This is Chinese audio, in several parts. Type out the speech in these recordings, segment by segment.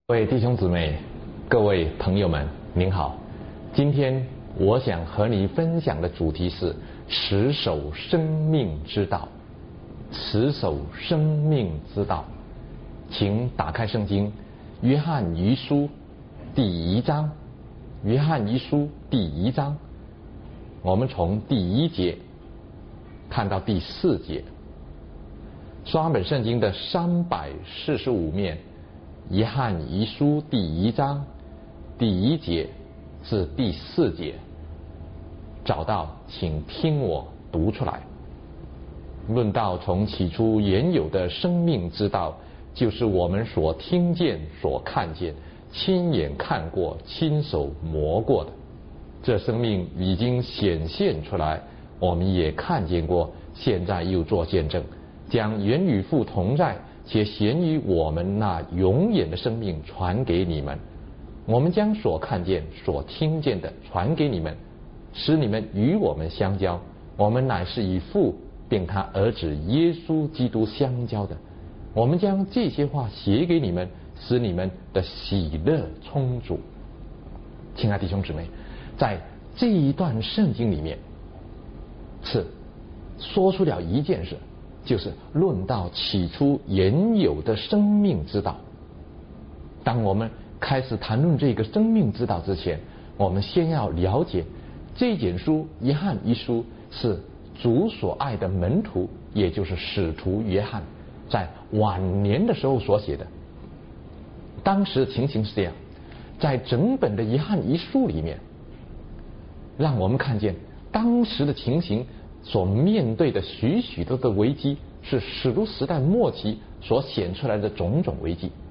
各位弟兄姊妹，各位朋友们，您好。今天我想和你分享的主题是持守生命之道。持守生命之道，请打开圣经，约翰一书第1章。约翰一书第1章，我们从第1节看到第4节。刷本圣经的345面，约翰一书第1章第1节至第4节，找到请听我读出来。论到从起初原有的生命之道，就是我们所听见、所看见、亲眼看过、亲手摸过的。这生命已经显现出来，我们也看见过，现在又做见证，将原与父同在且显于我们那永远的生命传给你们。我们将所看见、所听见的传给你们，使你们与我们相交。我们乃是以父并他儿子耶稣基督相交的。我们将这些话写给你们，使你们的喜乐充足。亲爱的弟兄姊妹，在这一段圣经里面是说出了一件事，就是论到起初原有的生命之道。当我们开始谈论这个生命之道之前，我们先要了解这卷书约翰一书是主所爱的门徒，也就是使徒约翰在晚年的时候所写的。当时情形是这样，在整本的约翰一书里面，让我们看见当时的情形所面对的许许多的危机，是使徒时代末期所显出来的种种危机。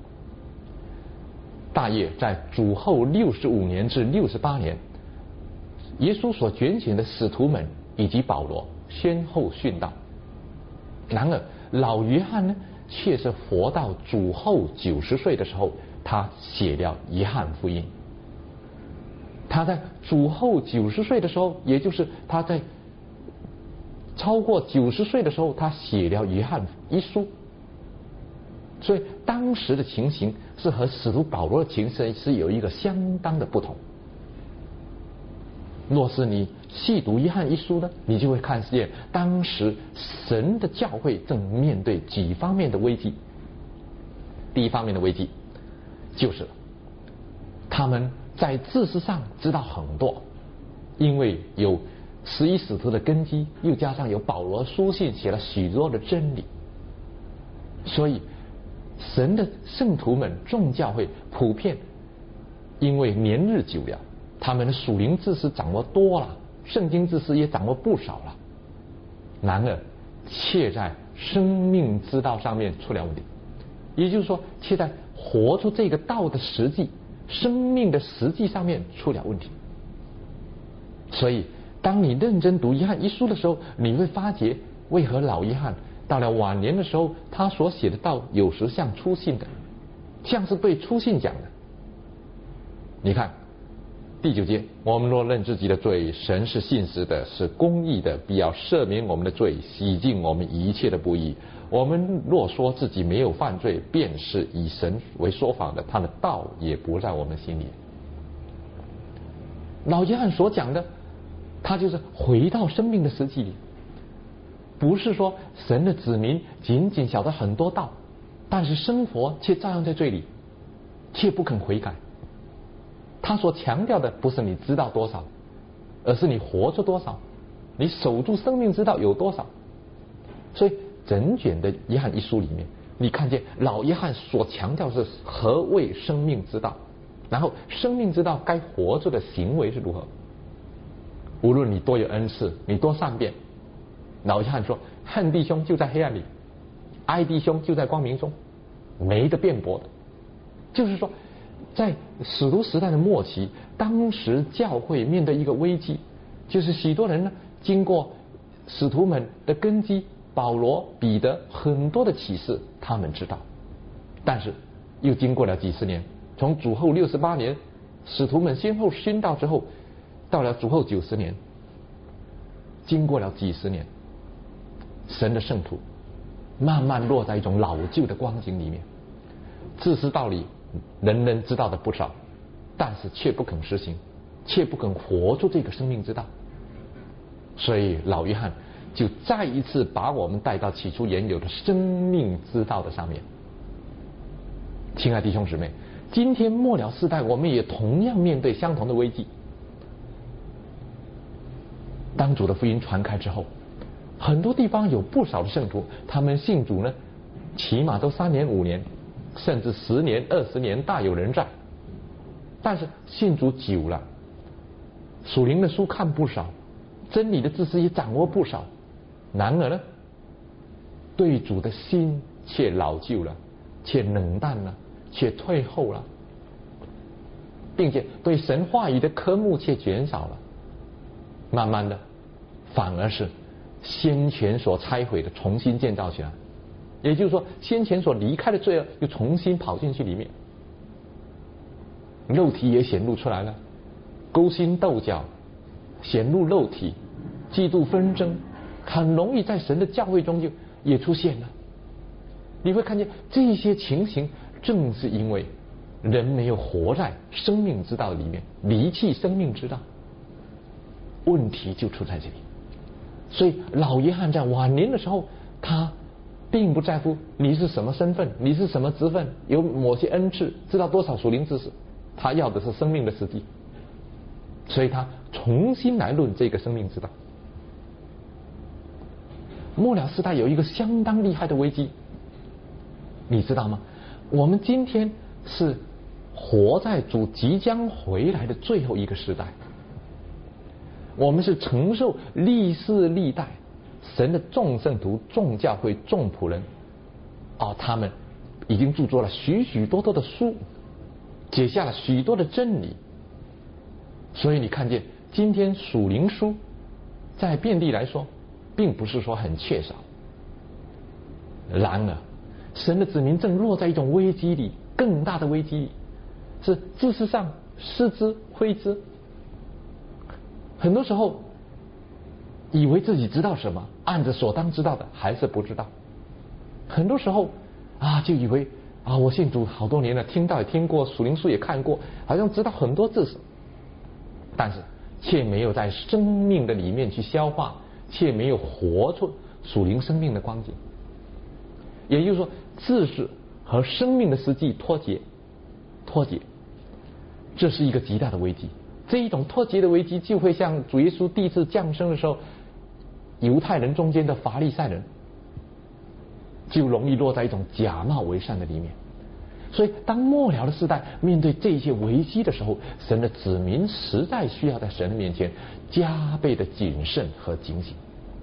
大约在主后65年至68年，耶稣所拣选的使徒们以及保罗先后殉道。然而老约翰呢，却是活到主后90岁的时候，他写了约翰福音。他在主后90岁的时候，也就是他在超过90岁的时候，他写了约翰一书。所以当时的情形是和使徒保罗的情形是有一个相当的不同。若是你细读约翰一书呢，你就会看见当时神的教会正面对几方面的危机。第一方面的危机就是他们在知识上知道很多，因为有11使徒的根基，又加上有保罗书信写了许多的真理，所以神的圣徒们众教会普遍因为年日久了，他们的属灵知识掌握多了，圣经知识也掌握不少了，然而却在生命之道上面出了问题。也就是说，却在活出这个道的实际、生命的实际上面出了问题。所以当你认真读约翰一书的时候，你会发觉为何老约翰到了晚年的时候，他所写的道有时像初信的，像是对初信讲的。你看第9节，我们若认自己的罪，神是信实的，是公义的，必要赦免我们的罪，洗净我们一切的不义。我们若说自己没有犯罪，便是以神为说谎的，他的道也不在我们心里。老约翰所讲的，他就是回到生命的实际里，不是说神的子民仅仅晓得很多道，但是生活却照样在罪里，却不肯悔改。他所强调的不是你知道多少，而是你活出多少，你守住生命之道有多少。所以整卷的约翰一书里面，你看见老约翰所强调是何谓生命之道，然后生命之道该活着的行为是如何。无论你多有恩赐，你多善变，老约翰说，恨弟兄就在黑暗里，爱弟兄就在光明中，没得辩驳的。就是说在使徒时代的末期，当时教会面对一个危机，就是许多人呢，经过使徒们的根基，保罗、彼得很多的启示他们知道，但是又经过了几十年，从主后68年使徒们先后殉道之后，到了主后90年，经过了几十年，神的圣徒慢慢落在一种老旧的光景里面，自私道理人人知道的不少，但是却不肯实行，却不肯活出这个生命之道。所以老约翰就再一次把我们带到起初原有的生命之道的上面。亲爱的弟兄姊妹，今天末了世代，我们也同样面对相同的危机。当主的福音传开之后，很多地方有不少的圣徒，他们信主呢，起码都3年5年，甚至10年20年大有人在。但是信主久了，属灵的书看不少，真理的知识也掌握不少，然而呢，对主的心却老旧了，却冷淡了，却退后了，并且对神话语的科目却减少了。慢慢的，反而是先前所拆毁的重新建造起来，也就是说，先前所离开的罪恶又重新跑进去里面，肉体也显露出来了，勾心斗角显露肉体，嫉妒纷争很容易在神的教会中就也出现了。你会看见这些情形，正是因为人没有活在生命之道里面，离弃生命之道，问题就出在这里。所以老约翰在晚年的时候，他并不在乎你是什么身份，你是什么职分，有某些恩赐，知道多少属灵知识，他要的是生命的实际。所以他重新来论这个生命之道。末了时代有一个相当厉害的危机，你知道吗？我们今天是活在主即将回来的最后一个时代，我们是承受历世历代神的众圣徒、众教会、众仆人，他们已经著作了许许多多的书，写下了许多的真理。所以你看见今天属灵书在遍地来说，并不是说很缺少。然而神的子民正落在一种危机里，更大的危机里，是知识上失之挥之。很多时候以为自己知道什么，按着所当知道的还是不知道。很多时候就以为我信主好多年了，听到也听过，属灵书也看过，好像知道很多知识，但是却没有在生命的里面去消化，却没有活出属灵生命的光景。也就是说，知识和生命的实际脱节，这是一个极大的危机。这一种脱节的危机，就会像主耶稣第一次降生的时候，犹太人中间的法利赛人，就容易落在一种假冒为善的里面。所以当末了的世代面对这些危机的时候，神的子民实在需要在神的面前加倍的谨慎和警醒。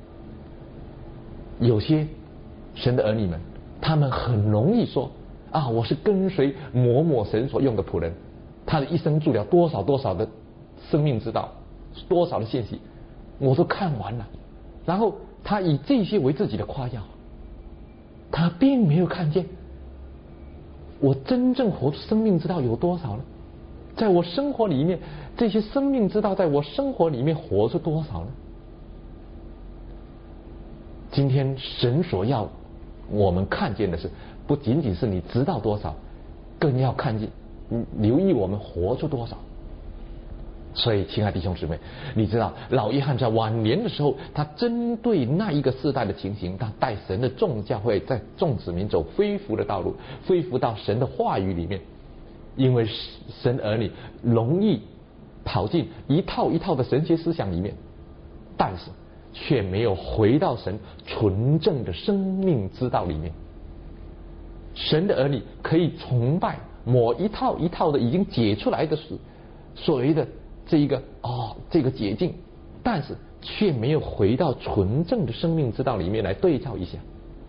有些神的儿女们，他们很容易说我是跟随某某神所用的仆人，他的一生住了多少多少的生命之道，多少的信息我都看完了，然后他以这些为自己的夸耀，他并没有看见我真正活出生命之道有多少呢？在我生活里面，这些生命之道在我生活里面活出多少呢？今天神所要我们看见的是，不仅仅是你知道多少，更要看见留意我们活出多少。所以亲爱的弟兄姊妹，你知道老约翰在晚年的时候，他针对那一个世代的情形，他带神的众教会在众子民走恢复的道路，恢复到神的话语里面。因为神儿女容易跑进一套一套的神学思想里面，但是却没有回到神纯正的生命之道里面。神的儿女可以崇拜某一套一套的已经解出来的所谓的这个捷径，但是却没有回到纯正的生命之道里面来对照一下。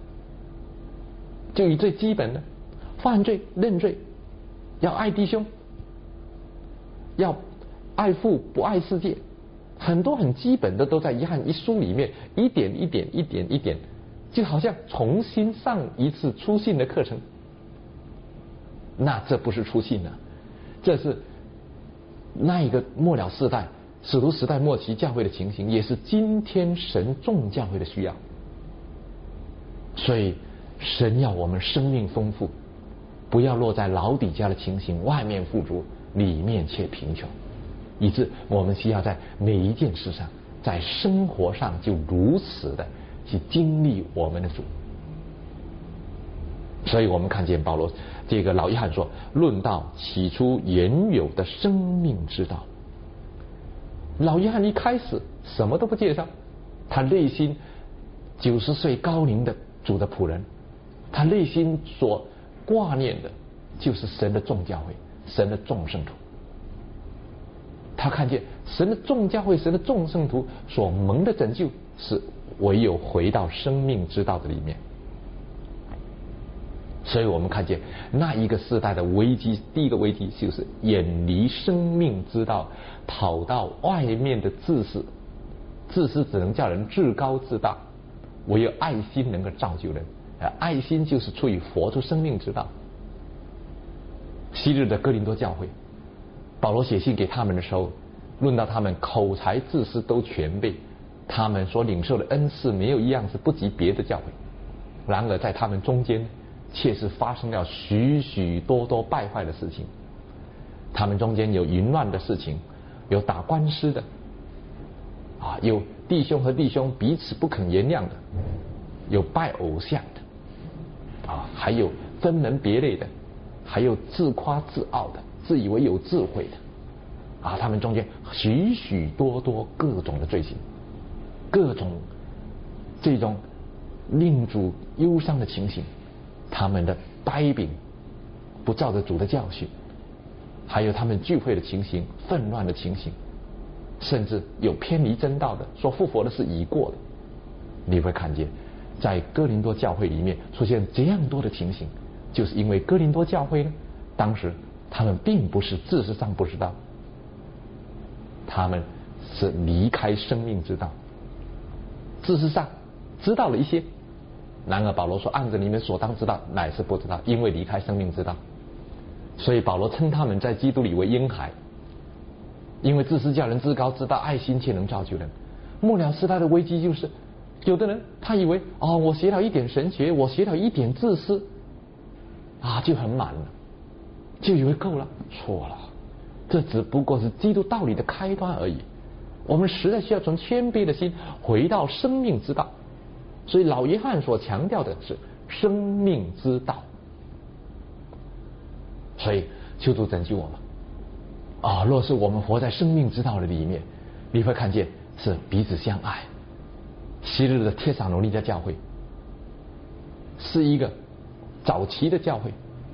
就以最基本的犯罪认罪，要爱弟兄，要爱父不爱世界，很多很基本的都在约翰一书里面一点一点，就好像重新上一次初信的课程。那这不是初信啊，这是那一个末了世代使徒时代末期教会的情形，也是今天神众教会的需要。所以神要我们生命丰富， 不要落在老底家的情形，外面富足，里面却贫穷，以致我们需要在每一件事上，在生活上就如此的去经历我们的主。所以我们看见保罗这个老约翰说，论到起初原有的生命之道。老约翰一开始什么都不介绍，他内心90岁高龄的主的仆人，他内心所挂念的就是神的众教会，神的众圣徒。他看见神的众教会，神的众圣徒所蒙的拯救，是唯有回到生命之道的里面。所以我们看见那一个世代的危机，第一个危机就是远离生命之道，跑到外面的自私。自私只能叫人自高自大，唯有爱心能够造就人。爱心就是出于活出生命之道。昔日的哥林多教会，保罗写信给他们的时候，论到他们口才自私都全备，他们所领受的恩赐没有一样是不及别的教会。然而在他们中间却是发生了许许多多败坏的事情。他们中间有淫乱的事情，有打官司的，有弟兄和弟兄彼此不肯原谅的，有拜偶像的，还有分门别类的，还有自夸自傲的，自以为有智慧的，他们中间许许多多各种的罪行，各种这种令主忧伤的情形。他们的掰饼不照着主的教训，还有他们聚会的情形，纷乱的情形，甚至有偏离真道的，说复活的是已过的。你会看见在哥林多教会里面出现这样多的情形，就是因为哥林多教会呢，当时他们并不是知识上不知道，他们是离开生命之道，知识上知道了一些，然而保罗说按着你们所当知道乃是不知道，因为离开生命之道。所以保罗称他们在基督里为婴孩，因为知识叫人自高自大，爱心却能造就人。末了时代的危机就是，有的人他以为我学了一点神学，我学了一点知识就很满了，就以为够了。错了，这只不过是基督道理的开端而已。我们实在需要从谦卑的心回到生命之道。所以老约翰所强调的是生命之道。所以求主拯救我们若是我们活在生命之道的里面，你会看见是彼此相爱。昔日的帖撒罗尼迦教会是一个早期的教会，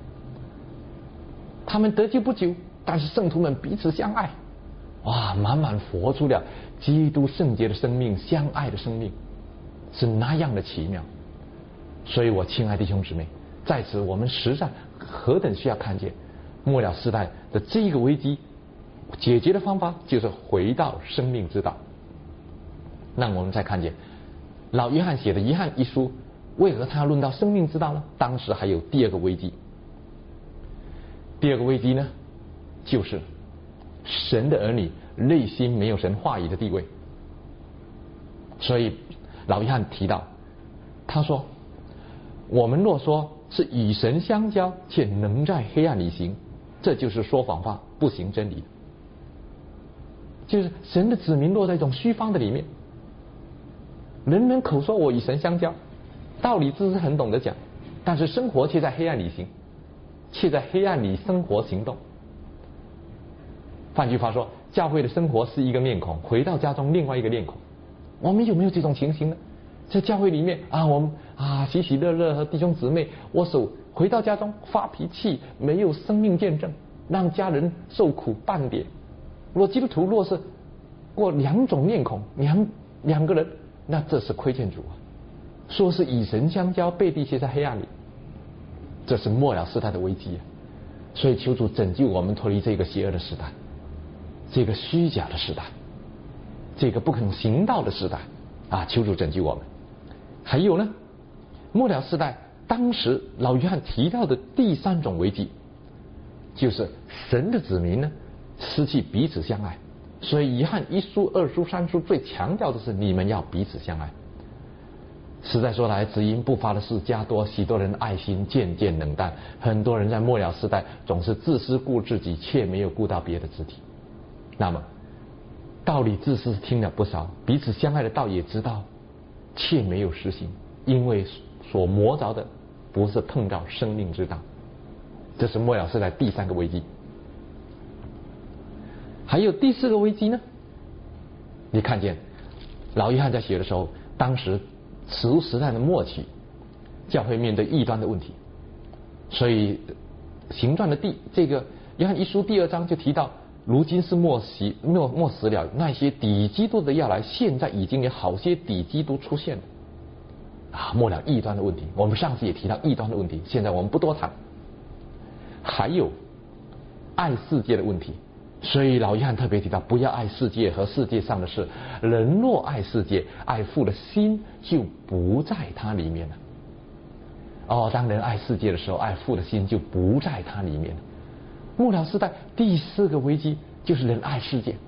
他们得救不久，但是圣徒们彼此相爱，满满活出了基督圣洁的生命，相爱的生命，是那样的奇妙。所以我亲爱的弟兄姊妹，在此我们实在何等需要看见末了时代的这个危机，解决的方法就是回到生命之道。让我们再看见老约翰写的约翰一书，为何他要论到生命之道呢？当时还有第二个危机。第二个危机呢，就是神的儿女内心没有神话语的地位。所以老约翰提到，他说我们若说是与神相交，却能在黑暗里行，这就是说谎话，不行真理。就是神的子民落在一种虚方的里面，人人口说我与神相交，道理知识很懂得讲，但是生活却在黑暗里行，却在黑暗里生活行动。换句话说，教会的生活是一个面孔，回到家中另外一个面孔。我们有没有这种情形呢？在教会里面我们喜喜乐乐和弟兄姊妹握手，回到家中发脾气，没有生命见证，让家人受苦半点。若基督徒若是过两种面孔，两个人，那这是亏欠主说是以神相交，背地却在黑暗里，这是末了时代的危机所以求主拯救我们脱离这个邪恶的时代，这个虚假的时代，这个不肯行道的时代求主拯救我们。还有呢，末了时代当时老约翰提到的第三种危机，就是神的子民呢失去彼此相爱。所以约翰1书、2书、3书最强调的是你们要彼此相爱。 实在说来，只因不法的事加多，许多人爱心渐渐冷淡。很多人在末了时代总是自私顾自己，却没有顾到别的肢体。那么道理自私听了不少，彼此相爱的道也知道，却没有实行，因为所摸着的不是碰到生命之道。这是末了时代第三个危机。还有第四个危机呢？你看见老约翰在写的时候，当时使徒时代的末期，教会面对异端的问题，所以行传的这个约翰一书第2章就提到，如今是末时了，那些抵基督的要来，现在已经有好些抵基督出现了末了异端的问题。我们上次也提到异端的问题，现在我们不多谈。还有爱世界的问题，所以老约翰特别提到，不要爱世界和世界上的事，人若爱世界，爱父的心就不在他里面了。当人爱世界的时候，爱父的心就不在他里面了。末了时代第4个危机就是人爱世界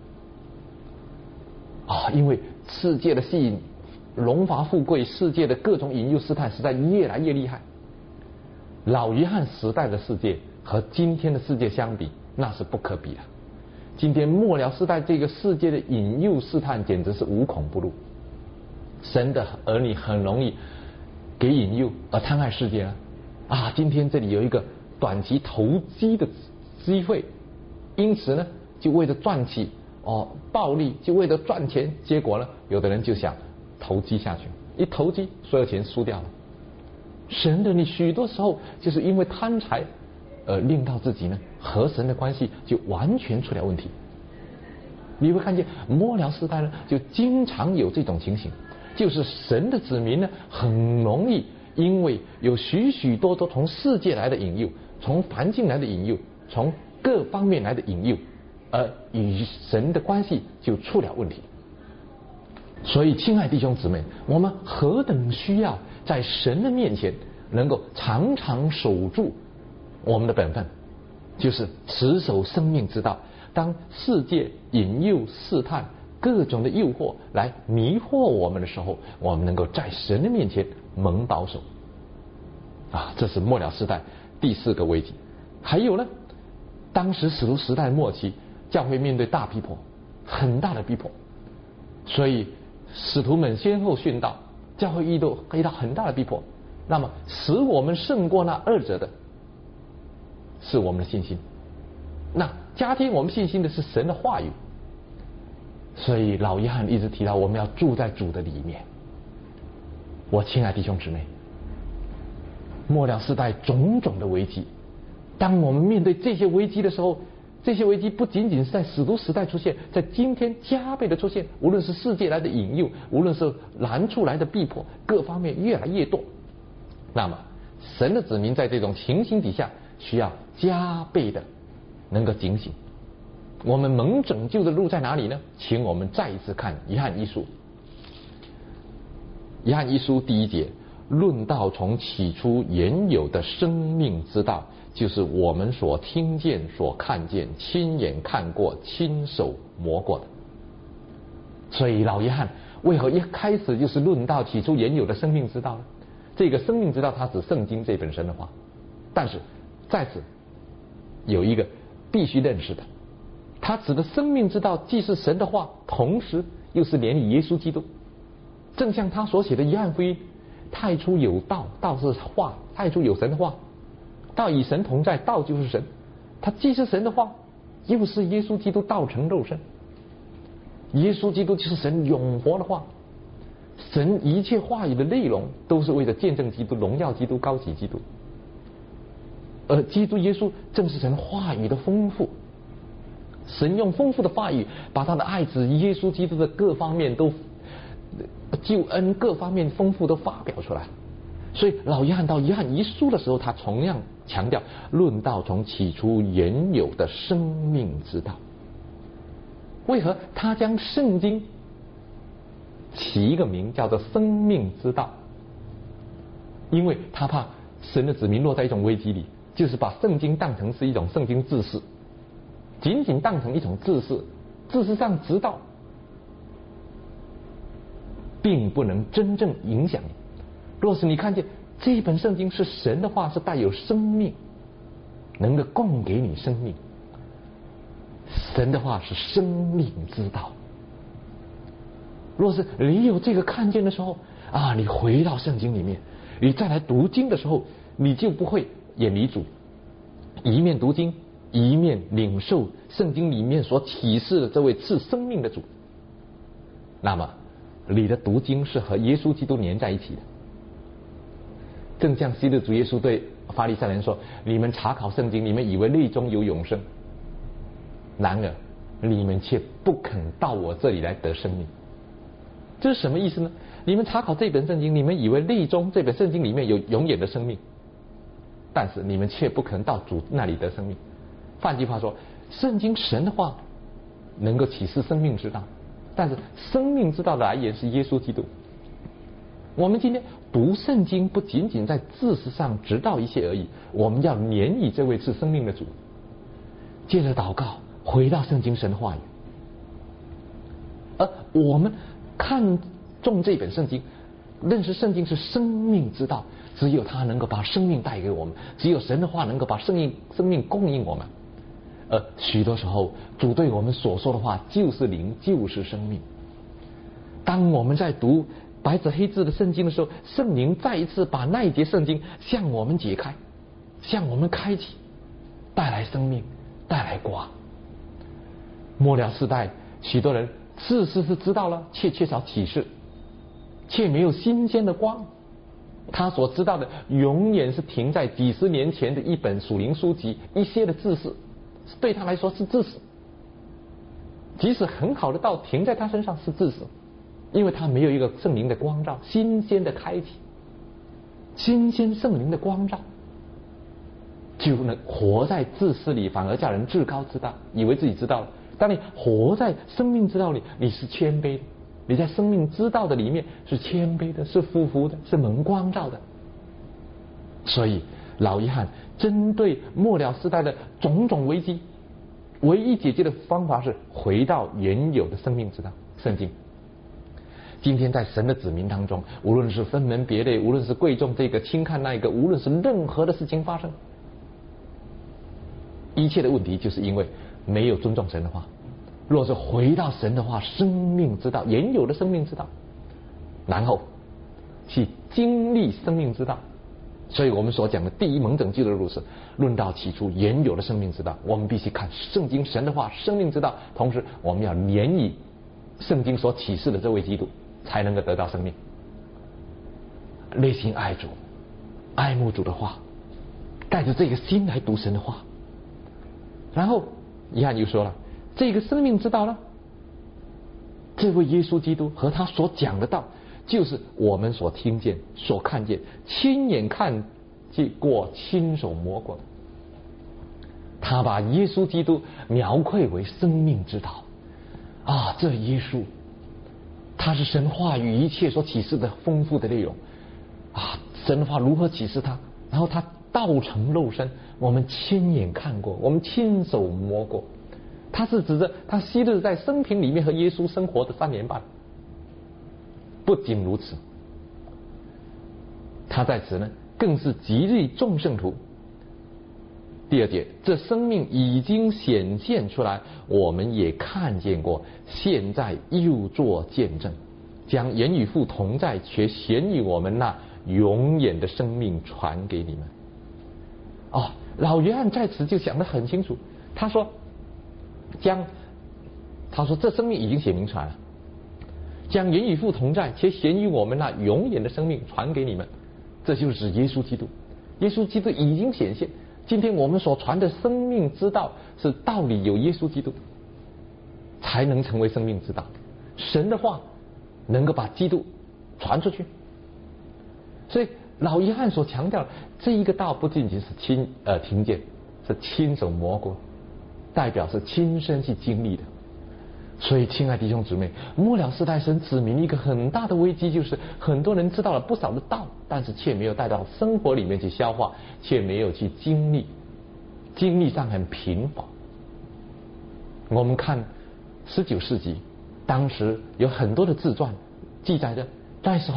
因为世界的吸引、荣华富贵、世界的各种引诱试探实在越来越厉害。老约翰时代的世界和今天的世界相比，那是不可比的。今天末了时代这个世界的引诱试探简直是无孔不入，神的儿女很容易给引诱而贪爱世界今天这里有一个短期投机的机会，因此呢就为了赚取暴利，就为了赚钱，结果呢有的人就想投机下去，一投机所有钱输掉了。神的你许多时候就是因为贪财令到自己呢和神的关系就完全出了问题。你会看见末了时代呢就经常有这种情形，就是神的子民呢很容易因为有许许多多从世界来的引诱，从环境来的引诱，从各方面来的引诱，而与神的关系就出了问题。所以亲爱弟兄姊妹，我们何等需要在神的面前能够常常守住我们的本分，就是持守生命之道。当世界引诱试探各种的诱惑来迷惑我们的时候，我们能够在神的面前蒙保守这是末了时代第4个危机。还有呢，当时使徒时代末期，教会面对大逼迫，很大的逼迫，所以使徒们先后殉道，教会遇到很大的逼迫。那么使我们胜过那2者的是我们的信心，那加添我们信心的是神的话语。所以老约翰一直提到我们要住在主的里面。我亲爱弟兄姊妹，末了时代种种的危机，当我们面对这些危机的时候，这些危机不仅仅是在使徒时代出现，在今天加倍的出现，无论是世界来的引诱，无论是难处来的逼迫，各方面越来越多。那么神的子民在这种情形底下需要加倍的能够警醒。我们蒙拯救的路在哪里呢？请我们再一次看约翰一书。约翰一书第1节，论道从起初原有的生命之道，就是我们所听见、所看见、亲眼看过、亲手摸过的。所以老约翰为何一开始就是论道起初原有的生命之道呢？这个生命之道它指圣经这本身的话，但是在此有一个必须认识的，它指的生命之道既是神的话，同时又是连于耶稣基督。正像他所写的约翰福音，太初有道，道是话，太初有神的话，道与神同在，道就是神。它既是神的话，又是耶稣基督道成肉身。耶稣基督就是神永活的话，神一切话语的内容都是为了见证基督、荣耀基督、高举基督。而基督耶稣正是神话语的丰富，神用丰富的话语把他的爱子耶稣基督的各方面都救恩各方面丰富都发表出来。所以老约翰到约翰一书的时候，他同样强调论道从起初原有的生命之道。为何他将圣经起一个名叫做生命之道？因为他怕神的子民落在一种危机里，就是把圣经当成是一种圣经知识，仅仅当成一种知识，知识上知道并不能真正影响你， 若是你看见这一本圣经是神的话，是带有生命，能够供给你生命，神的话是生命之道。若是你有这个看见的时候啊，你回到圣经里面，你再来读经的时候，你就不会远离主，一面读经，一面领受圣经里面所启示的这位赐生命的主。那么你的读经是和耶稣基督连在一起的。正像昔日主耶稣对法利赛人说，你们查考圣经，你们以为内中有永生，然而你们却不肯到我这里来得生命。这是什么意思呢？你们查考这本圣经，你们以为内中这本圣经里面有永远的生命，但是你们却不肯到主那里得生命。换句话说，圣经神的话能够启示生命之道，但是生命之道的来源是耶稣基督。我们今天读圣经不仅仅在知识上知道一些而已，我们要连以这位赐生命的主，接着祷告，回到圣经神的话语。而我们看重这本圣经，认识圣经是生命之道，只有它能够把生命带给我们，只有神的话能够把生命供应我们。许多时候主对我们所说的话就是灵，就是生命。当我们在读白纸黑字的圣经的时候，圣灵再一次把那一节圣经向我们解开，向我们开启，带来生命，带来光。末了世代，许多人事实是知道了，却缺少启示，却没有新鲜的光。他所知道的永远是停在几十年前的一本属灵书籍，一些的知识对他来说是知识，即使很好的道停在他身上是知识，因为他没有一个圣灵的光照，新鲜的开启，新鲜圣灵的光照，就能活在知识里，反而叫人至高之道，以为自己知道了。当你活在生命之道里，你是谦卑的，你在生命之道的里面是谦卑的，是服服的，是蒙光照的。所以老约翰针对末了世代的种种危机，唯一解决的方法是回到原有的生命之道，圣经。今天在神的子民当中，无论是分门别类，无论是贵重这个轻看那一个，无论是任何的事情发生，一切的问题就是因为没有尊重神的话。若是回到神的话，生命之道，原有的生命之道，然后去经历生命之道。所以我们所讲的第一蒙拯救的路是论到起初原有的生命之道，我们必须看圣经神的话，生命之道，同时我们要连以圣经所启示的这位基督，才能够得到生命。内心爱主，爱慕主的话，带着这个心来读神的话。然后约翰又说了，这个生命之道呢，这位耶稣基督和他所讲的道，就是我们所听见、所看见、亲眼看见过、亲手摸过的。他把耶稣基督描绘为生命之道啊！这耶稣，他是神话语一切所启示的丰富的内容啊！神话如何启示他？然后他道成肉身，我们亲眼看过，我们亲手摸过。他是指着他昔日在生平里面和耶稣生活的3年半。不仅如此，他在此呢更是极力众圣徒。第二节，这生命已经显现出来，我们也看见过，现在又作见证，将原与父同在，却显于我们那永远的生命传给你们。哦，老约翰在此就讲得很清楚，他说这生命已经显明出来了，将原与父同在，且显于我们那永远的生命传给你们。这就是耶稣基督，耶稣基督已经显现。今天我们所传的生命之道，是道理有耶稣基督才能成为生命之道。神的话能够把基督传出去。所以老约翰所强调的这一个道，不仅仅是听见，是亲手摸过，代表是亲身去经历的。所以亲爱的弟兄姊妹，末了世代神指明一个很大的危机，就是很多人知道了不少的道，但是却没有带到生活里面去消化，却没有去经历，经历上很贫乏。我们看19世纪，当时有很多的自传记载着那时候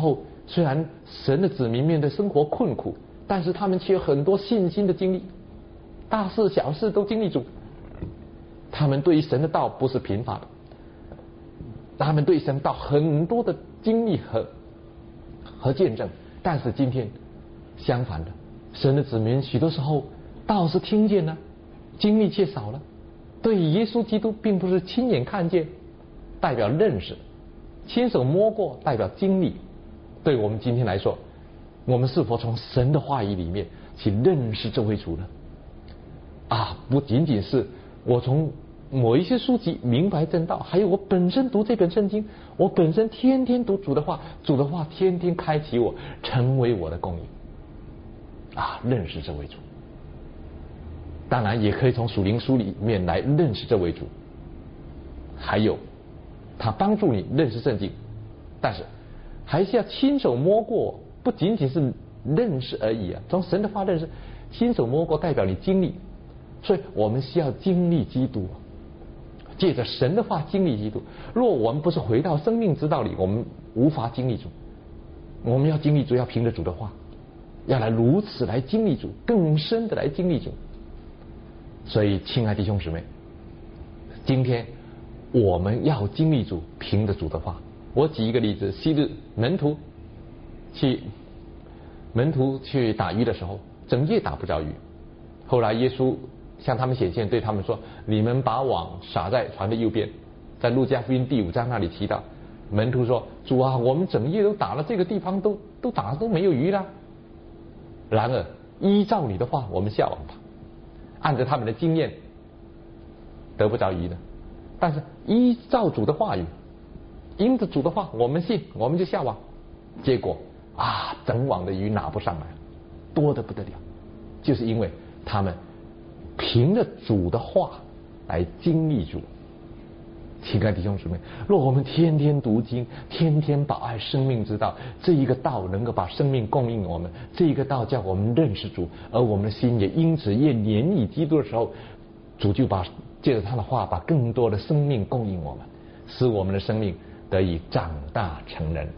虽然神的子民面对生活困苦，但是他们却有很多信心的经历，大事小事都经历主。他们对于神的道不是贫乏的，他们对神道很多的经历和见证。但是今天相反的，神的子民许多时候道是听见了，经历却少了。对耶稣基督并不是亲眼看见代表认识，亲手摸过代表经历。对我们今天来说，我们是否从神的话语里面去认识这位主呢？不仅仅是我从某一些书籍明白真道，还有我本身读这本圣经，我本身天天读主的话，主的话天天开启我，成为我的供应。认识这位主。当然也可以从属灵书里面来认识这位主，还有他帮助你认识圣经，但是还是要亲手摸过，不仅仅是认识而已从神的话认识，亲手摸过代表你经历，所以我们需要经历基督，借着神的话经历基督。若我们不是回到生命之道里，我们无法经历主。我们要经历主，要凭着主的话，要来如此来经历主，更深的来经历主。所以亲爱弟兄姊妹，今天我们要经历主，凭着主的话。我举一个例子，昔日门徒去打鱼的时候，整夜打不着鱼。后来耶稣向他们显现，对他们说：你们把网撒在船的右边。在路加福音第5章那里提到，门徒说：主啊，我们整夜都打了，这个地方都打都没有鱼了。然而依照你的话，我们下网吧。按照他们的经验得不着鱼的，但是依照主的话语，因着主的话，我们信，我们就下网。结果整网的鱼拿不上来，多得不得了。就是因为他们凭着主的话来经历主。亲爱的弟兄姊妹，若我们天天读经，天天把爱生命之道这一个道能够把生命供应我们，这一个道叫我们认识主，而我们的心也因此越黏以基督的时候，主就借着他的话把更多的生命供应我们，使我们的生命得以长大成人。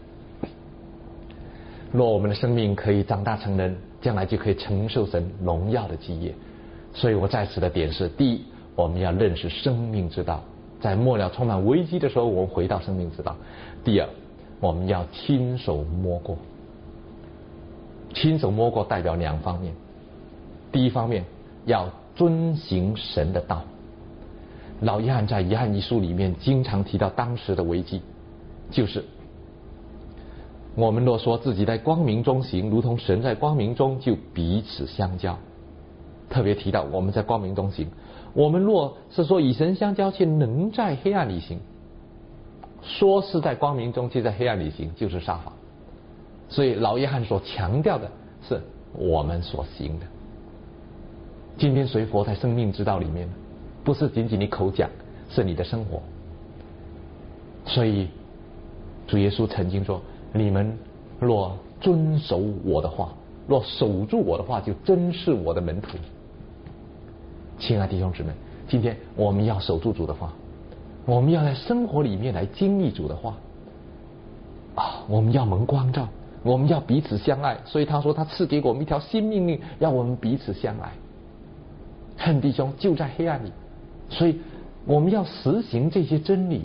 若我们的生命可以长大成人，将来就可以承受神荣耀的基业。所以我在此的点是：第一，我们要认识生命之道，在末了充满危机的时候，我们回到生命之道。第二，我们要亲手摸过。亲手摸过代表2方面。第一方面，要遵行神的道。老约翰在约翰一书里面经常提到当时的危机，就是我们若说自己在光明中行，如同神在光明中，就彼此相交。特别提到我们在光明中行，我们若是说与神相交，却能在黑暗里行，说是在光明中却在黑暗里行，就是撒谎。所以老约翰所强调的是我们所行的。今天谁活在生命之道里面呢？不是仅仅你口讲，是你的生活。所以主耶稣曾经说：你们若遵守我的话，若守住我的话，就真是我的门徒。亲爱的弟兄姊妹，今天我们要守住主的话，我们要在生活里面来经历主的话我们要蒙光照，我们要彼此相爱。所以他说他赐给我们一条新命令，要我们彼此相爱。恨弟兄就在黑暗里，所以我们要实行这些真理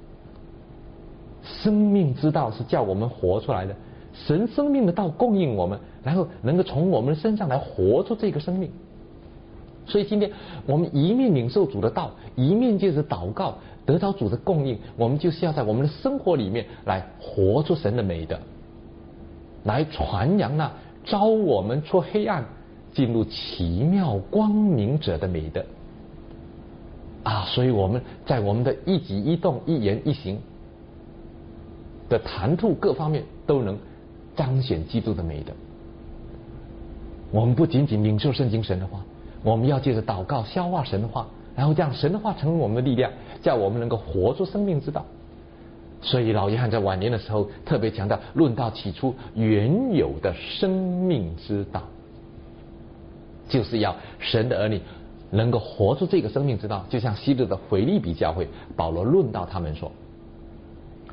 生命之道是叫我们活出来的，神生命的道供应我们，然后能够从我们身上来活出这个生命。所以今天我们一面领受主的道，一面借着祷告得到主的供应，我们就是要在我们的生活里面来活出神的美德，来传扬那招我们出黑暗进入奇妙光明者的美德所以我们在我们的一举一动、一言一行的谈吐各方面都能彰显基督的美德。我们不仅仅领受圣经神的话，我们要借着祷告消化神的话，然后让神的话成为我们的力量，叫我们能够活出生命之道。所以老约翰在晚年的时候特别强调，论到起初原有的生命之道，就是要神的儿女能够活出这个生命之道。就像昔日的腓立比教会，保罗论到他们说：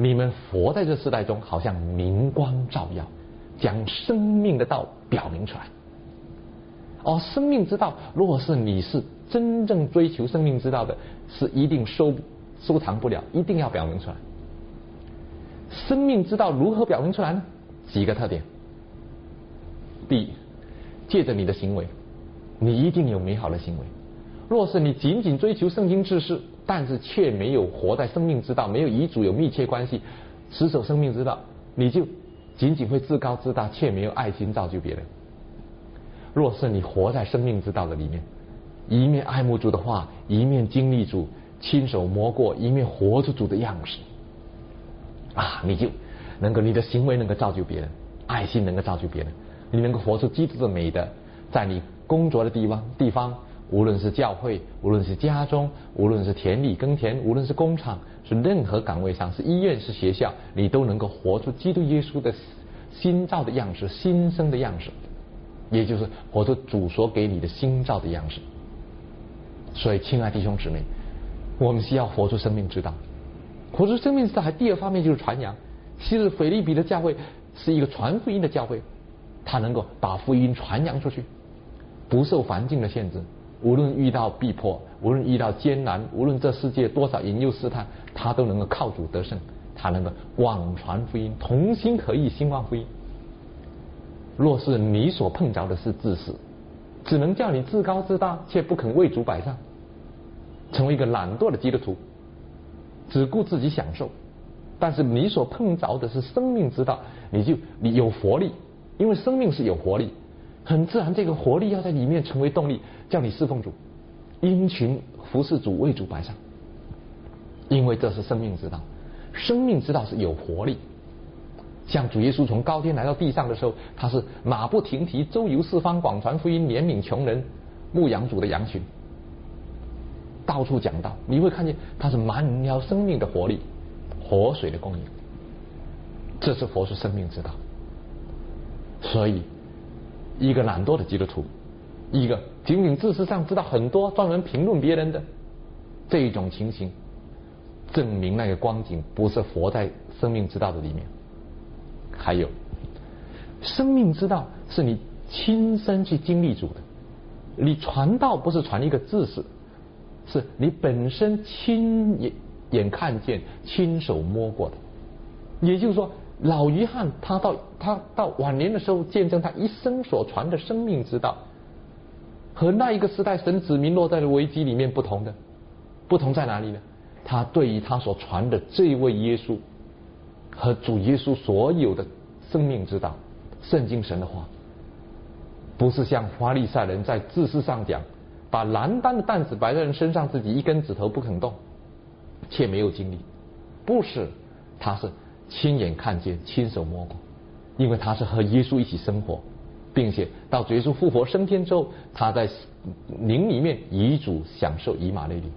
你们活在这世代中，好像明光照耀，将生命的道表明出来。生命之道，如果是你是真正追求生命之道的，是一定收藏不了，一定要表明出来。生命之道如何表明出来呢？几个特点。第一，借着你的行为，你一定有美好的行为。若是你仅仅追求圣经知识，但是却没有活在生命之道，没有与主有密切关系，持守生命之道，你就仅仅会自高自大，却没有爱心造就别人。若是你活在生命之道的里面，一面爱慕主的话，一面经历主，亲手摸过，一面活出主的样式，你就能够，你的行为能够造就别人，爱心能够造就别人，你能够活出基督的美德，在你工作的地方，无论是教会，无论是家中，无论是田里耕田，无论是工厂，是任何岗位上，是医院，是学校，你都能够活出基督耶稣的新造的样式，新生的样式，也就是活出主所给你的新造的样式。所以亲爱弟兄姊妹，我们需要活出生命之道。活出生命之道还第二方面就是传扬。昔日腓立比的教会是一个传福音的教会，他能够把福音传扬出去，不受环境的限制，无论遇到逼迫，无论遇到艰难，无论这世界多少引诱试探，他都能够靠主得胜，他能够广传福音，同心合意兴旺福音。若是你所碰着的是自私，只能叫你自高自大，却不肯为主摆上，成为一个懒惰的基督徒，只顾自己享受。但是你所碰着的是生命之道，你有活力，因为生命是有活力，很自然这个活力要在里面成为动力，叫你侍奉主，殷勤服侍主，为主摆上。因为这是生命之道，生命之道是有活力。像主耶稣从高天来到地上的时候，他是马不停蹄，周游四方，广传福音，怜悯穷人，牧养主的羊群，到处讲道。你会看见他是满了生命的活力，活水的供应，这是活出生命之道。所以一个懒惰的基督徒，一个仅仅知识上知道很多，专门评论别人的这一种情形，证明那个光景不是活在生命之道的里面。还有生命之道是你亲身去经历主的，你传道不是传一个知识，是你本身亲眼看见，亲手摸过的。也就是说，老约翰他到晚年的时候见证他一生所传的生命之道，和那一个时代神子民落在了危机里面不同的，不同在哪里呢？他对于他所传的这位耶稣和主耶稣所有的生命之道，圣经神的话，不是像法利赛人在知识上讲，把蓝单的担子摆在人身上，自己一根指头不肯动，却没有经历。不是，他是亲眼看见，亲手摸过，因为他是和耶稣一起生活，并且到主耶稣复活升天之后，他在灵里面与主享受以马内利，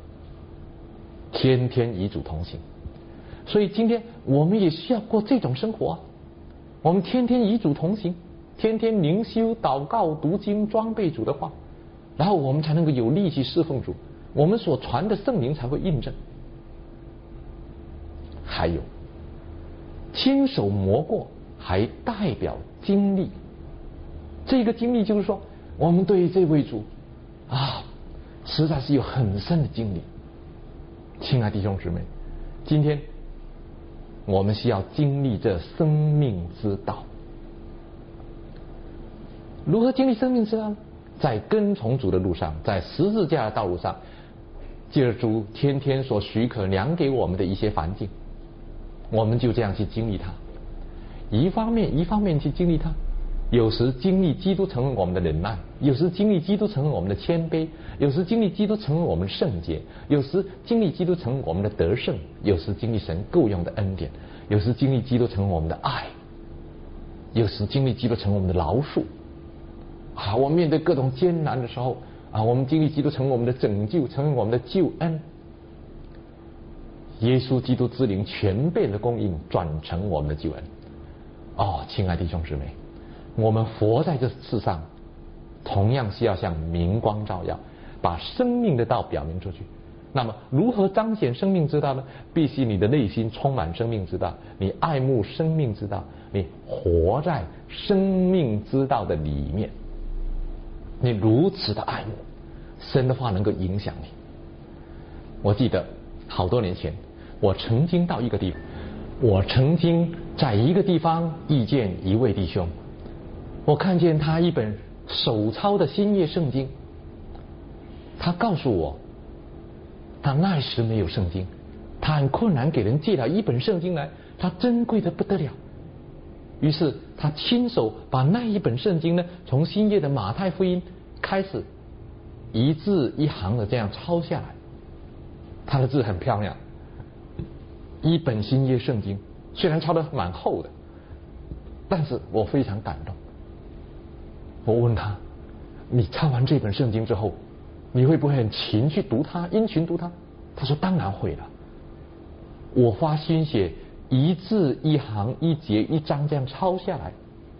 天天与主同行。所以今天我们也需要过这种生活，我们天天与主同行，天天灵修祷告读经，装备主的话，然后我们才能够有力气侍奉主，我们所传的圣灵才会印证。还有亲手摸过还代表经历，这个经历就是说我们对这位主实在是有很深的经历。亲爱弟兄姊妹，今天我们需要经历这生命之道。如何经历生命之道呢？在跟从主的路上，在十字架的道路上，借着主天天所许可量给我们的一些环境，我们就这样去经历它。一方面去经历它，有时经历基督成为我们的忍耐，有时经历基督成为我们的谦卑，有时经历基督成为我们的圣洁，有时经历基督成为我们的得胜，有时经历神够用的恩典，有时经历基督成为我们的爱，有时经历基督成为我们的饶恕。我们面对各种艰难的时候我们经历基督成为我们的拯救，成为我们的救恩。耶稣基督之灵全备的供应，转成我们的救恩。亲爱的弟兄姊妹，我们活在这世上，同样是要像明光照耀，把生命的道表明出去， 那么如何彰显生命之道呢？必须你的内心充满生命之道，你爱慕生命之道，你活在生命之道的里面，你如此的爱慕，神的话能够影响你。我记得好多年前，我曾经到一个地方，我曾经在一个地方遇见一位弟兄，我看见他一本手抄的新约圣经，他告诉我他那时没有圣经，他很困难给人借了一本圣经来，他珍贵的不得了。于是他亲手把那一本圣经呢，从新约的马太福音开始一字一行的这样抄下来。他的字很漂亮，一本新约圣经，虽然抄得蛮厚的，但是我非常感动。我问他，你抄完这本圣经之后，你会不会很勤去读它，殷勤读它？他说当然会了。我花心血，一字一行一节一章这样抄下来，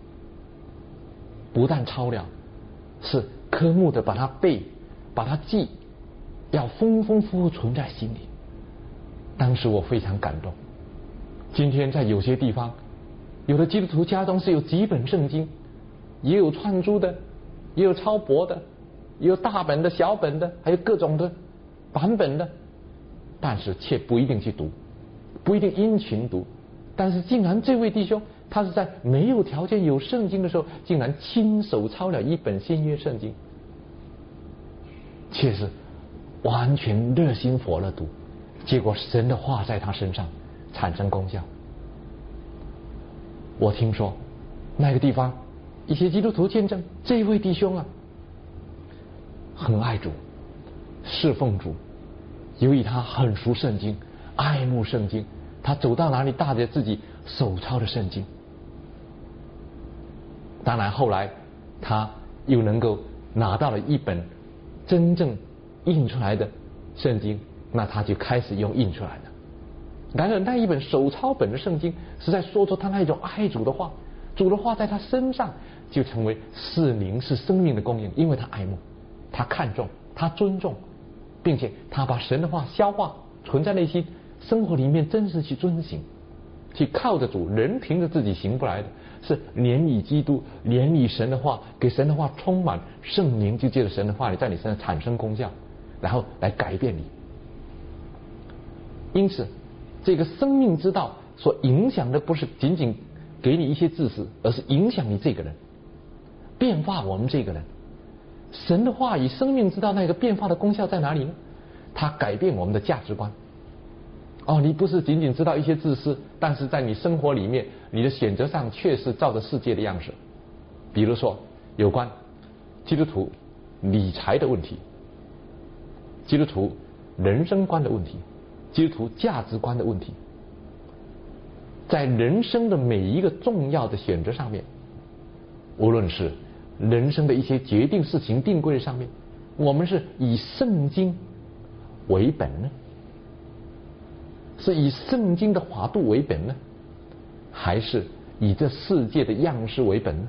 不但抄了，是科目的把它背，把它记，要丰丰富富存在心里。当时我非常感动。今天在有些地方，有的基督徒家中是有几本圣经，也有串珠的，也有抄薄的，也有大本的小本的，还有各种的版本的，但是却不一定去读，不一定殷勤读。但是竟然这位弟兄，他是在没有条件有圣经的时候，竟然亲手抄了一本新约圣经，却是完全热心火热读，结果神的话在他身上产生功效。我听说那个地方一些基督徒见证，这位弟兄啊很爱主，侍奉主，由于他很熟圣经，爱慕圣经，他走到哪里带着自己手抄的圣经。当然后来他又能够拿到了一本真正印出来的圣经，那他就开始用印出来的。然而那一本手抄本的圣经是在说出他那一种爱主的话，主的话在他身上就成为是灵是生命的供应，因为他爱慕，他看重，他尊重，并且他把神的话消化存在内心，生活里面真实去遵行，去靠着主，人凭着自己行不来的，是连以基督，连以神的话，给神的话充满，圣灵就借着神的话里在你身上产生功效，然后来改变你。因此这个生命之道所影响的不是仅仅给你一些知识，而是影响你这个人，变化我们这个人。神的话语生命之道那个变化的功效在哪里呢？它改变我们的价值观。你不是仅仅知道一些知识，但是在你生活里面，你的选择上确实照着世界的样式。比如说有关基督徒理财的问题，基督徒人生观的问题，基督徒价值观的问题，在人生的每一个重要的选择上面，无论是人生的一些决定事情定规上面，我们是以圣经为本呢，是以圣经的法度为本呢，还是以这世界的样式为本呢？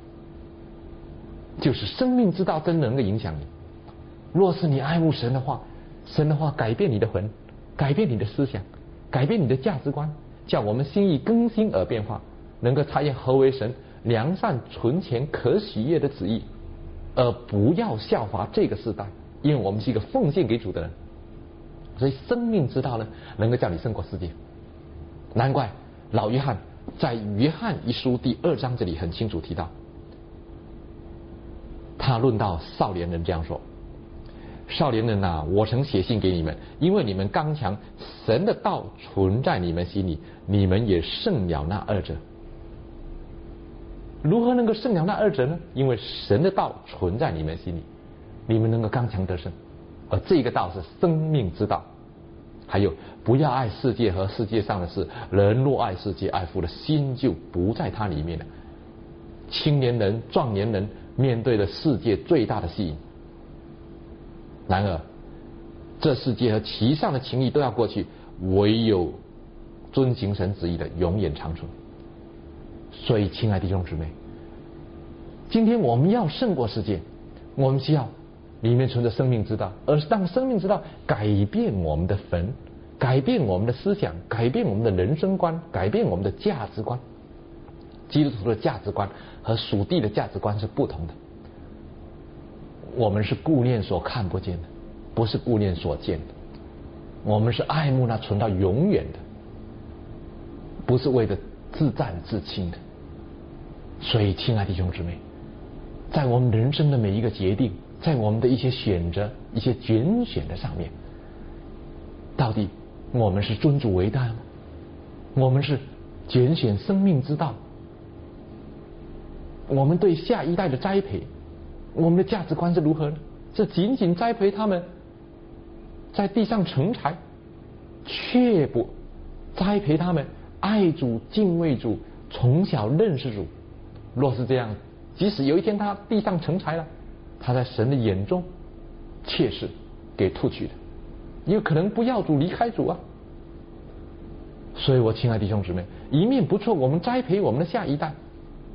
就是生命之道真能够影响你。若是你爱慕神的话，神的话改变你的魂，改变你的思想，改变你的价值观，叫我们心意更新而变化，能够察验何为神良善纯全可喜悦的旨意，而不要效法这个时代，因为我们是一个奉献给主的人。所以生命之道呢，能够叫你胜过世界。难怪老约翰在约翰一书第2章这里很清楚提到，他论到少年人这样说：少年人啊，我曾写信给你们，因为你们刚强，神的道存在你们心里，你们也胜了那二者。如何能够胜了那二者呢？因为神的道存在你们心里，你们能够刚强得胜，而这个道是生命之道。还有不要爱世界和世界上的事，人若爱世界，爱父的心就不在它里面了。青年人壮年人面对了世界最大的吸引，然而这世界和其上的情谊都要过去，唯有遵行神旨意的永远长存。所以亲爱的弟兄姊妹，今天我们要胜过世界，我们需要里面存着生命之道，而是让生命之道改变我们的魂，改变我们的思想，改变我们的人生观，改变我们的价值观。基督徒的价值观和属地的价值观是不同的。我们是顾念所看不见的，不是顾念所见的。我们是爱慕那存到永远的，不是为了自战自清的。所以亲爱的弟兄姊妹，在我们人生的每一个决定，在我们的一些选择、一些拣选的上面，到底我们是尊主为大吗？我们是拣选生命之道？我们对下一代的栽培，我们的价值观是如何呢？是仅仅栽培他们在地上成才，却不栽培他们爱主、敬畏主，从小认识主。若是这样，即使有一天他地上成才了，他在神的眼中却是给吐取的，也有可能不要主，离开主啊。所以我亲爱的弟兄姊妹，一面不错，我们栽培我们的下一代，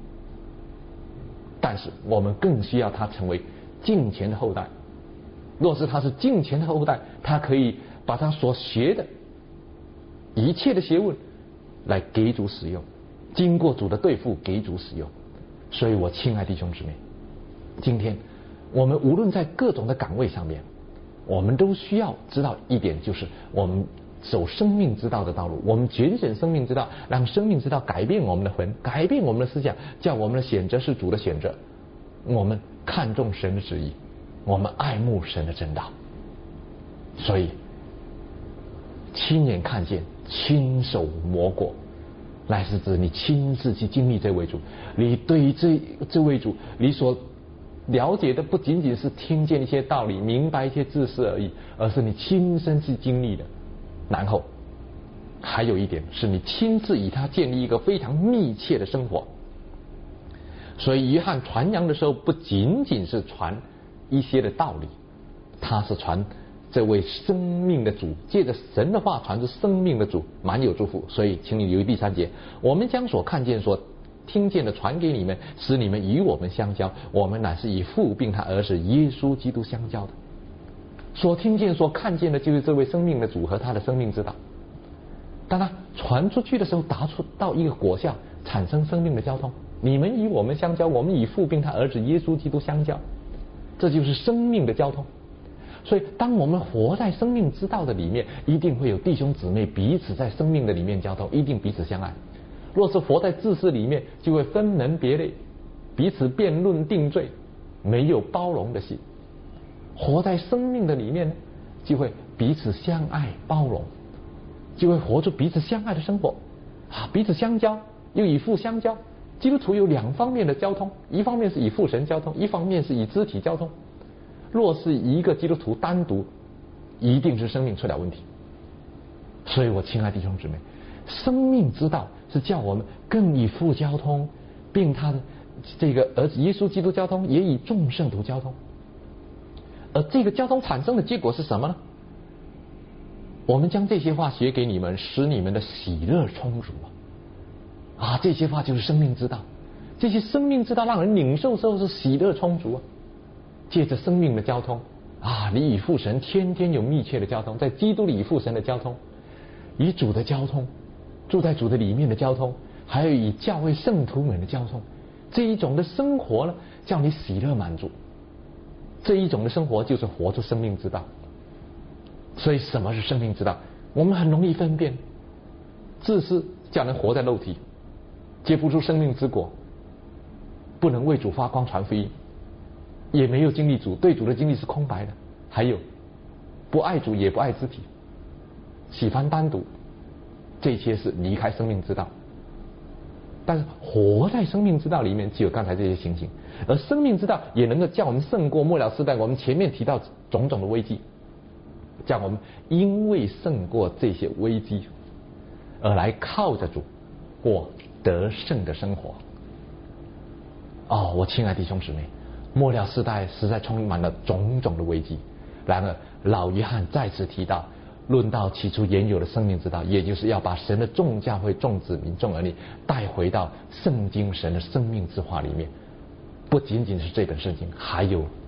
但是我们更需要他成为敬虔的后代。若是他是敬虔的后代，他可以把他所学的一切的学问来给主使用，经过主的对付给主使用。所以我亲爱的弟兄姊妹，今天我们无论在各种的岗位上面，我们都需要知道一点，就是我们走生命之道的道路，我们拣选生命之道，让生命之道改变我们的魂，改变我们的思想，叫我们的选择是主的选择。我们看重神的旨意，我们爱慕神的真道。所以亲眼看见，亲手摸过，乃是指你亲自去经历这位主，你对这位主你所了解的不仅仅是听见一些道理，明白一些知识而已，而是你亲身去经历的。然后还有一点是你亲自与他建立一个非常密切的生活。所以约翰传扬的时候不仅仅是传一些的道理，他是传这位生命的主，借着神的话传出生命的主，满有祝福。所以请你留意第3节，我们将所看见所听见的传给你们，使你们与我们相交，我们乃是以父并他儿子耶稣基督相交的。所听见所看见的就是这位生命的主和他的生命之道。当他传出去的时候，达出到一个果效，产生生命的交通。你们与我们相交，我们与父并他儿子耶稣基督相交，这就是生命的交通。所以当我们活在生命之道的里面，一定会有弟兄姊妹彼此在生命的里面交通，一定彼此相爱。若是活在自私里面，就会分门别类，彼此辩论定罪，没有包容的心。活在生命的里面呢，就会彼此相爱包容，就会活出彼此相爱的生活啊！彼此相交，又与父相交。基督徒有2方面的交通，一方面是与父神交通，一方面是与肢体交通。若是一个基督徒单独，一定是生命出了问题。所以我亲爱的弟兄姊妹，生命之道是叫我们更与父交通，并他的这个儿子耶稣基督交通，也与众圣徒交通。而这个交通产生的结果是什么呢？我们将这些话写给你们，使你们的喜乐充足啊！这些话就是生命之道，这些生命之道让人领受之后是喜乐充足啊！借着生命的交通啊，你与父神天天有密切的交通，在基督里与父神的交通，与主的交通，住在主的里面的交通，还有与教会圣徒们的交通，这一种的生活呢，叫你喜乐满足。这一种的生活就是活出生命之道。所以什么是生命之道？我们很容易分辨，自私叫人活在肉体，结不出生命之果，不能为主发光传福音，也没有经历主，对主的经历是空白的。还有不爱主也不爱肢体，喜欢单独，这些是离开生命之道。但是活在生命之道里面，只有刚才这些情形。而生命之道也能够叫我们胜过末了世代。我们前面提到种种的危机，叫我们因为胜过这些危机，而来靠着主过得胜的生活。哦，我亲爱的弟兄姊妹，末了世代实在充满了种种的危机。然而老约翰再次提到，论到起初原有的生命之道，也就是要把神的众教会、众子民、众儿女带回到圣经神的生命之话里面。不仅仅是这本圣经，还有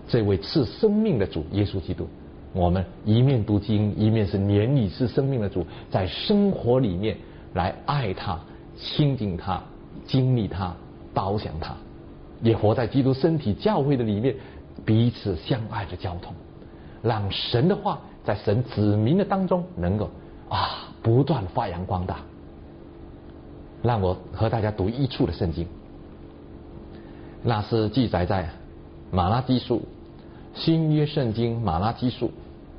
这位赐生命的主耶稣基督。我们一面读经，一面是年以赐生命的主，在生活里面来爱他、亲近他、经历他、褒奖他，也活在基督身体教会的里面，彼此相爱的交通，让神的话在神子民的当中能够不断发扬光大。让我和大家读一处的圣经，那是记载在马拉基书，新约圣经马拉基书。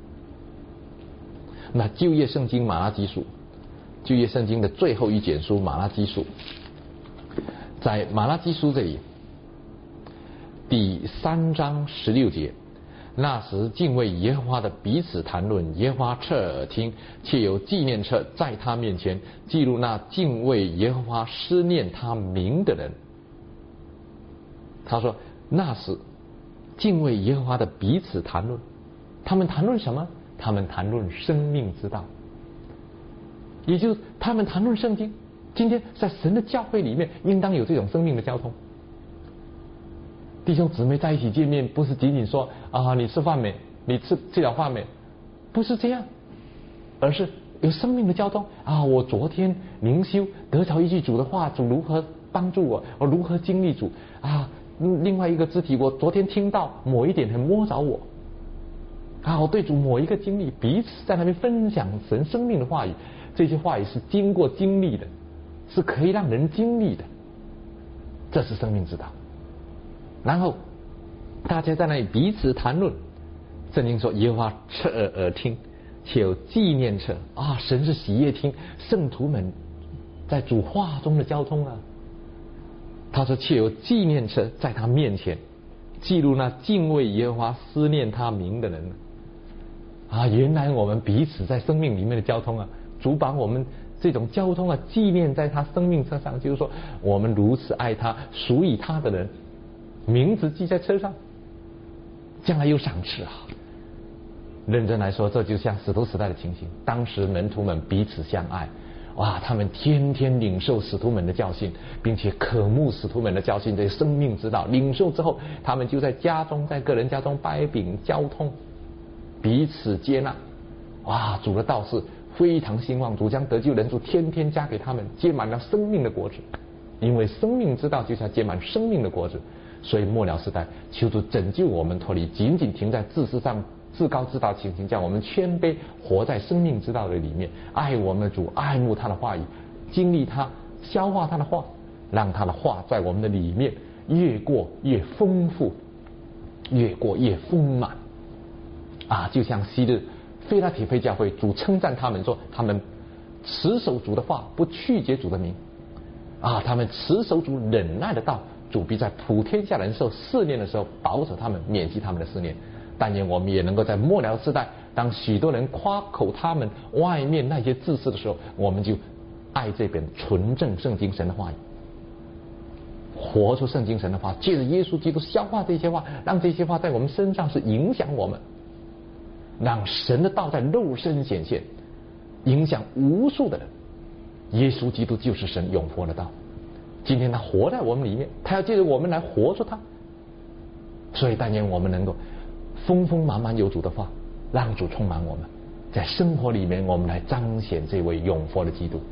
那旧约圣经马拉基书，旧约圣经的最后一卷书马拉基书，在马拉基书这里第3章16节，那时敬畏耶和华的彼此谈论，耶和华侧耳听，且有纪念册在他面前，记录那敬畏耶和华思念他名的人。他说那时敬畏耶和华的彼此谈论，他们谈论什么？他们谈论生命之道，也就是他们谈论圣经。今天在神的教会里面应当有这种生命的交通。弟兄姊妹在一起见面，不是仅仅说你吃饭没，你吃了饭没，不是这样，而是有生命的交通。我昨天灵修得着一句主的话，主如何帮助我，我如何经历主另外一个肢体，我昨天听到某一点很摸着我我对主某一个经历，彼此在那边分享神生命的话语，这些话语是经过经历的，是可以让人经历的，这是生命之道。然后大家在那里彼此谈论，圣经说耶和华侧耳听，且有纪念册神是喜悦听圣徒们在主话中的交通他说且有纪念册在他面前，记录那敬畏耶和华思念他名的人原来我们彼此在生命里面的交通主把我们这种交通纪念在他生命册上，就是说我们如此爱他，属于他的人名字记在车上，将来有赏赐认真来说，这就像使徒时代的情形。当时门徒们彼此相爱他们天天领受使徒们的教训，并且渴慕使徒们的教训，这生命之道领受之后，他们就在家中，在个人家中掰饼交通，彼此接纳主的道是非常兴旺，主将得救人数天天加给他们，结满了生命的果子。因为生命之道就是要结满生命的果子，所以末了时代求主拯救我们，脱离仅仅停在自私上自高自大的情形，叫我们谦卑活在生命之道的里面，爱我们的主，爱慕他的话语，经历他，消化他的话，让他的话在我们的里面越过越丰富，越过越丰满就像昔日非拉铁非教会，主称赞他们说，他们持守主的话，不曲解主的名他们持守主忍耐的道，主必在普天下人受试炼的时候保守他们，免去他们的试炼。但愿我们也能够在末了时代，当许多人夸口他们外面那些知识的时候，我们就爱这本纯正圣经神的话语，活出圣经神的话，借着耶稣基督消化这些话，让这些话在我们身上是影响我们，让神的道在肉身显现，影响无数的人。耶稣基督就是神永活的道，今天他活在我们里面，他要借着我们来活出他。所以但愿我们能够丰丰满满有主的话，让主充满我们，在生活里面我们来彰显这位永活的基督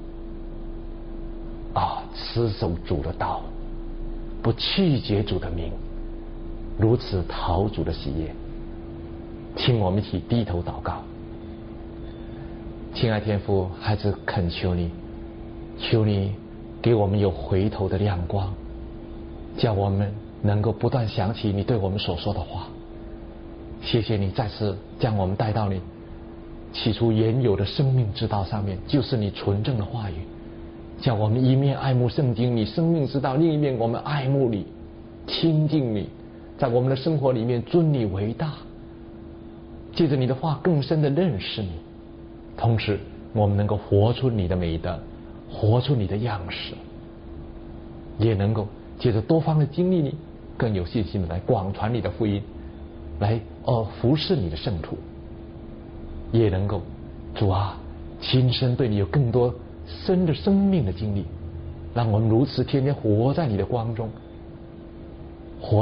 持守主的道，不曲解主的名，如此讨主的喜悦。请我们一起低头祷告。亲爱天父，孩子恳求你，求你给我们有回头的亮光，叫我们能够不断想起你对我们所说的话。谢谢你再次将我们带到你起初原有的生命之道上面，就是你纯正的话语，叫我们一面爱慕圣经你生命之道，另一面我们爱慕你，亲近你，在我们的生活里面尊你为大，借着你的话更深的认识你，同时我们能够活出你的美德，活出你的样式，也能够借着多方的经历你，更有信心的来广传你的福音，来服侍你的圣徒，也能够主亲身对你有更多深的生命的经历，让我们如此天天活在你的光中，活在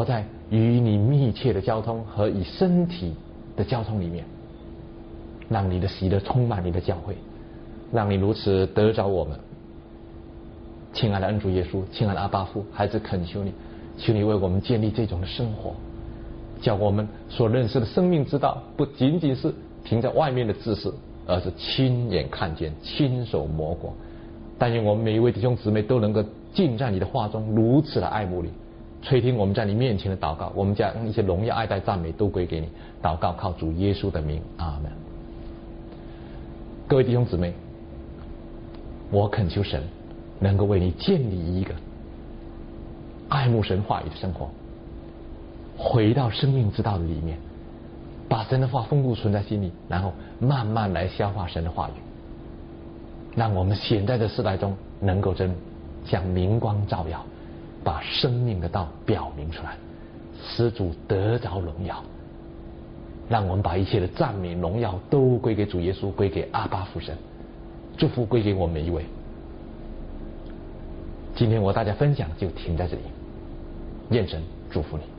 与你密切的交通和与身体的交通里面，让你的喜乐充满你的教会，让你如此得着我们。亲爱的恩主耶稣，亲爱的阿爸父，孩子恳求你，求你为我们建立这种的生活，叫我们所认识的生命之道不仅仅是停在外面的知识，而是亲眼看见，亲手摸过。但愿我们每一位弟兄姊妹都能够浸在你的话中，如此的爱慕你，垂听我们在你面前的祷告。我们将一些荣耀、爱戴、赞美都归给你。祷告靠主耶稣的名，阿门。各位弟兄姊妹，我恳求神能够为你建立一个爱慕神话语的生活，回到生命之道的里面，把神的话丰富存在心里，然后慢慢来消化神的话语，让我们显在这世代中能够真像明光照耀，把生命的道表明出来，使主得着荣耀。让我们把一切的赞美荣耀都归给主耶稣，归给阿爸父神，祝福归给我们每一位。今天我大家分享就停在这里，愿神祝福你。